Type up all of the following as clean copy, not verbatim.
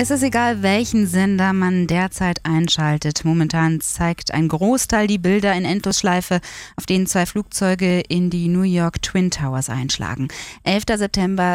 Es ist egal, welchen Sender man derzeit einschaltet. Momentan zeigt ein Großteil die Bilder in Endlosschleife, auf denen 2 Flugzeuge in die New York Twin Towers einschlagen. 11. September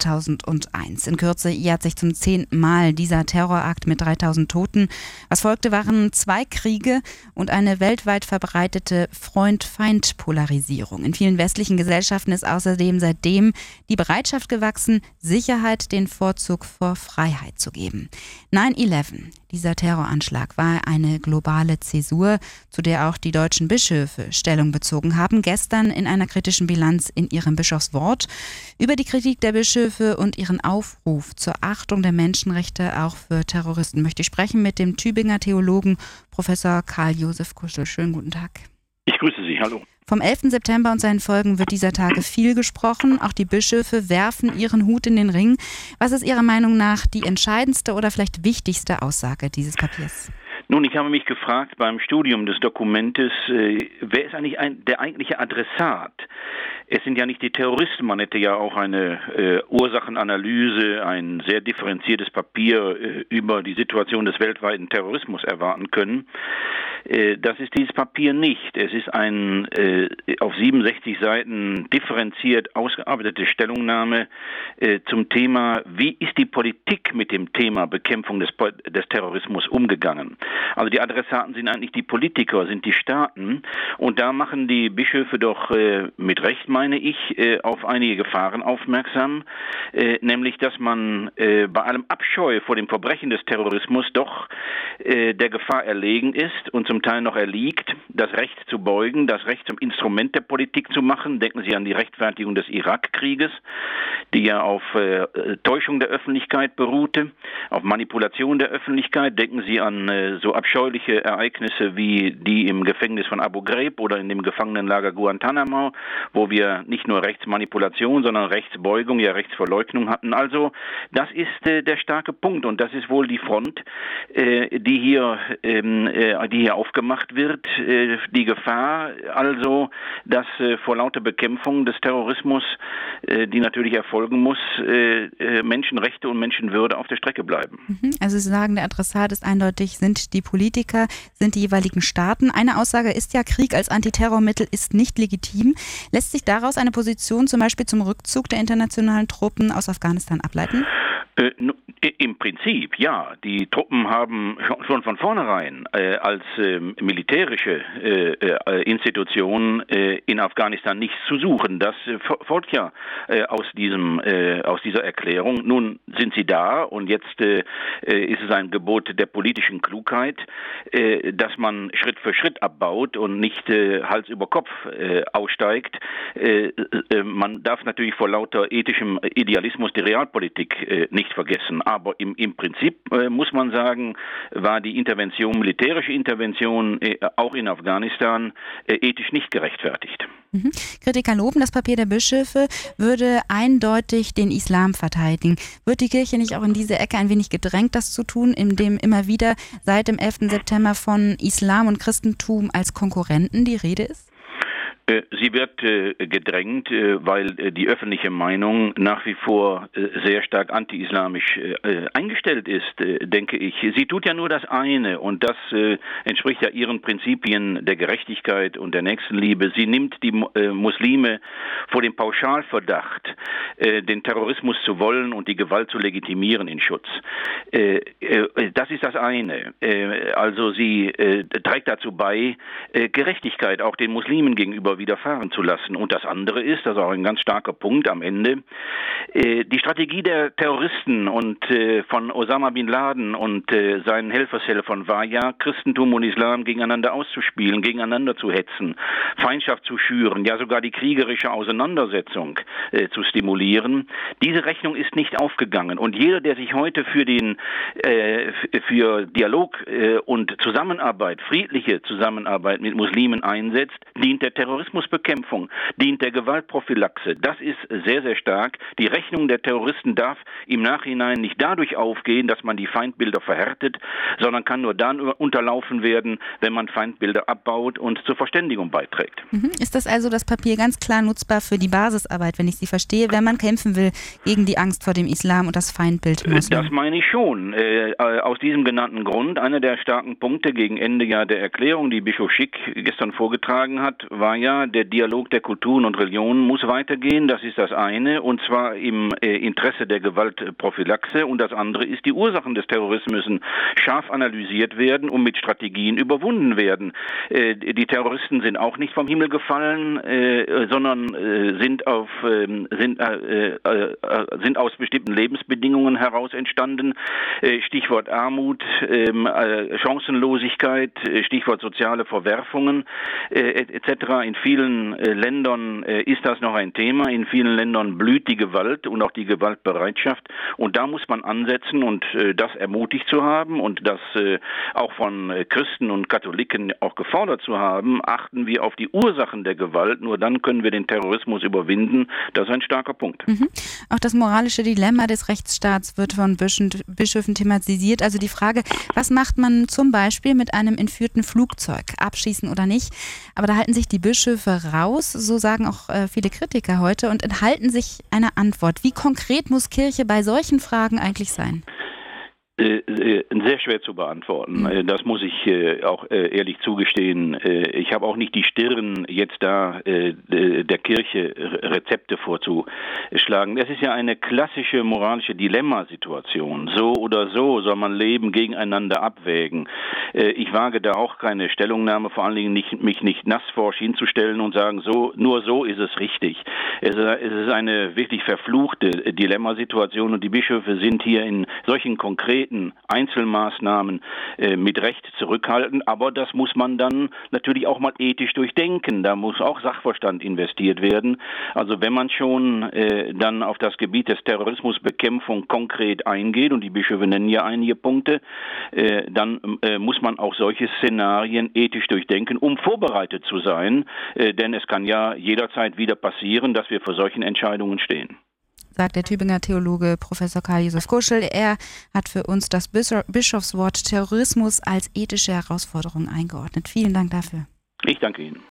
2001. In Kürze jährt sich zum 10. Mal dieser Terrorakt mit 3000 Toten. Was folgte, waren 2 Kriege und eine weltweit verbreitete Freund-Feind-Polarisierung. In vielen westlichen Gesellschaften ist außerdem seitdem die Bereitschaft gewachsen, Sicherheit den Vorzug vor Freiheit zu geben. 9/11, dieser Terroranschlag, war eine globale Zäsur, zu der auch die deutschen Bischöfe Stellung bezogen haben. Gestern in einer kritischen Bilanz in ihrem Bischofswort über die Kritik der Bischöfe und ihren Aufruf zur Achtung der Menschenrechte auch für Terroristen möchte ich sprechen mit dem Tübinger Theologen Professor Karl-Josef Kuschel. Schönen guten Tag. Ich grüße Sie, hallo. Vom 11. September und seinen Folgen wird dieser Tage viel gesprochen. Auch die Bischöfe werfen ihren Hut in den Ring. Was ist Ihrer Meinung nach die entscheidendste oder vielleicht wichtigste Aussage dieses Papiers? Nun, ich habe mich gefragt beim Studium des Dokumentes, wer ist eigentlich der eigentliche Adressat? Es sind ja nicht die Terroristen, man hätte ja auch eine Ursachenanalyse, ein sehr differenziertes Papier über die Situation des weltweiten Terrorismus erwarten können. Das ist dieses Papier nicht. Es ist ein auf 67 Seiten differenziert ausgearbeitete Stellungnahme zum Thema, wie ist die Politik mit dem Thema Bekämpfung des Terrorismus umgegangen. Also die Adressaten sind eigentlich die Politiker, sind die Staaten, und da machen die Bischöfe doch mit Recht, meine ich, auf einige Gefahren aufmerksam, nämlich dass man bei allem Abscheu vor dem Verbrechen des Terrorismus doch der Gefahr erlegen ist und zum Teil noch erliegt, das Recht zu beugen, das Recht zum Instrument der Politik zu machen. Denken Sie an die Rechtfertigung des Irakkrieges, die ja auf Täuschung der Öffentlichkeit beruhte, auf Manipulation der Öffentlichkeit. Denken Sie an so abscheuliche Ereignisse wie die im Gefängnis von Abu Ghraib oder in dem Gefangenenlager Guantanamo, wo wir nicht nur Rechtsmanipulation, sondern Rechtsbeugung, ja Rechtsverleugnung hatten. Also das ist der starke Punkt, und das ist wohl die Front, die hier aufgemacht wird. Die Gefahr also, dass vor lauter Bekämpfung des Terrorismus, die natürlich erfolgen muss, Menschenrechte und Menschenwürde auf der Strecke bleiben. Also Sie sagen, der Adressat ist eindeutig, sind die Politiker, sind die jeweiligen Staaten. Eine Aussage ist ja, Krieg als Antiterrormittel ist nicht legitim. Lässt sich daraus eine Position zum Beispiel zum Rückzug der internationalen Truppen aus Afghanistan ableiten? Im Prinzip, ja. Die Truppen haben schon von vornherein als militärische Institution in Afghanistan nichts zu suchen. Das folgt ja aus dieser Erklärung. Nun sind sie da, und jetzt ist es ein Gebot der politischen Klugheit, dass man Schritt für Schritt abbaut und nicht Hals über Kopf aussteigt. Man darf natürlich vor lauter ethischem Idealismus die Realpolitik nicht vergessen. Aber im Prinzip muss man sagen, war die militärische Intervention auch in Afghanistan ethisch nicht gerechtfertigt. Kritiker loben das Papier der Bischöfe, würde eindeutig den Islam verteidigen. Wird die Kirche nicht auch in diese Ecke ein wenig gedrängt, das zu tun, indem immer wieder seit dem 11. September von Islam und Christentum als Konkurrenten die Rede ist? Sie wird gedrängt, weil die öffentliche Meinung nach wie vor sehr stark anti-islamisch eingestellt ist, denke ich. Sie tut ja nur das eine, und das entspricht ja ihren Prinzipien der Gerechtigkeit und der Nächstenliebe. Sie nimmt die Muslime vor dem Pauschalverdacht, den Terrorismus zu wollen und die Gewalt zu legitimieren, in Schutz. Das ist das eine. Also sie trägt dazu bei, Gerechtigkeit auch den Muslimen gegenüber widerfahren zu lassen. Und das andere ist, das ist auch ein ganz starker Punkt am Ende, die Strategie der Terroristen und von Osama Bin Laden und seinen Helfershelfern war ja, Christentum und Islam gegeneinander auszuspielen, gegeneinander zu hetzen, Feindschaft zu schüren, ja sogar die kriegerische Auseinandersetzung zu stimulieren. Diese Rechnung ist nicht aufgegangen, und jeder, der sich heute für Dialog und Zusammenarbeit, friedliche Zusammenarbeit mit Muslimen einsetzt, dient der Terrorismus. Terrorismusbekämpfung dient der Gewaltprophylaxe. Das ist sehr, sehr stark. Die Rechnung der Terroristen darf im Nachhinein nicht dadurch aufgehen, dass man die Feindbilder verhärtet, sondern kann nur dann unterlaufen werden, wenn man Feindbilder abbaut und zur Verständigung beiträgt. Ist das also das Papier ganz klar nutzbar für die Basisarbeit, wenn ich Sie verstehe, wenn man kämpfen will gegen die Angst vor dem Islam und das Feindbild Moslem? Das meine ich schon. Aus diesem genannten Grund, einer der starken Punkte gegen Ende ja der Erklärung, die Bischof Schick gestern vorgetragen hat, war ja, der Dialog der Kulturen und Religionen muss weitergehen. Das ist das eine, und zwar im Interesse der Gewaltprophylaxe. Und das andere ist, die Ursachen des Terrorismus müssen scharf analysiert werden und mit Strategien überwunden werden. Die Terroristen sind auch nicht vom Himmel gefallen, sondern sind aus bestimmten Lebensbedingungen heraus entstanden. Stichwort Armut, Chancenlosigkeit, Stichwort soziale Verwerfungen etc. In vielen Ländern ist das noch ein Thema. In vielen Ländern blüht die Gewalt und auch die Gewaltbereitschaft. Und da muss man ansetzen und das ermutigt zu haben und das auch von Christen und Katholiken auch gefordert zu haben. Achten wir auf die Ursachen der Gewalt. Nur dann können wir den Terrorismus überwinden. Das ist ein starker Punkt. Auch das moralische Dilemma des Rechtsstaats wird von Bischöfen thematisiert. Also die Frage, was macht man zum Beispiel mit einem entführten Flugzeug? Abschießen oder nicht? Aber da halten sich die Bischöfe raus, so sagen auch viele Kritiker heute, und enthalten sich einer Antwort. Wie konkret muss Kirche bei solchen Fragen eigentlich sein? Sehr schwer zu beantworten. Das muss ich auch ehrlich zugestehen. Ich habe auch nicht die Stirn, jetzt da der Kirche Rezepte vorzuschlagen. Es ist ja eine klassische moralische Dilemmasituation. So oder so soll man Leben gegeneinander abwägen. Ich wage da auch keine Stellungnahme, vor allen Dingen mich nicht nassforsch hinzustellen und sagen, nur so ist es richtig. Es ist eine wirklich verfluchte Dilemmasituation, und die Bischöfe sind hier in solchen konkreten Einzelmaßnahmen mit Recht zurückhaltend, aber das muss man dann natürlich auch mal ethisch durchdenken. Da muss auch Sachverstand investiert werden. Also wenn man schon dann auf das Gebiet des Terrorismusbekämpfung konkret eingeht, und die Bischöfe nennen ja einige Punkte, dann muss man auch solche Szenarien ethisch durchdenken, um vorbereitet zu sein, denn es kann ja jederzeit wieder passieren, dass wir vor solchen Entscheidungen stehen. Sagt der Tübinger Theologe Professor Karl-Josef Kuschel. Er hat für uns das Bischofswort Terrorismus als ethische Herausforderung eingeordnet. Vielen Dank dafür. Ich danke Ihnen.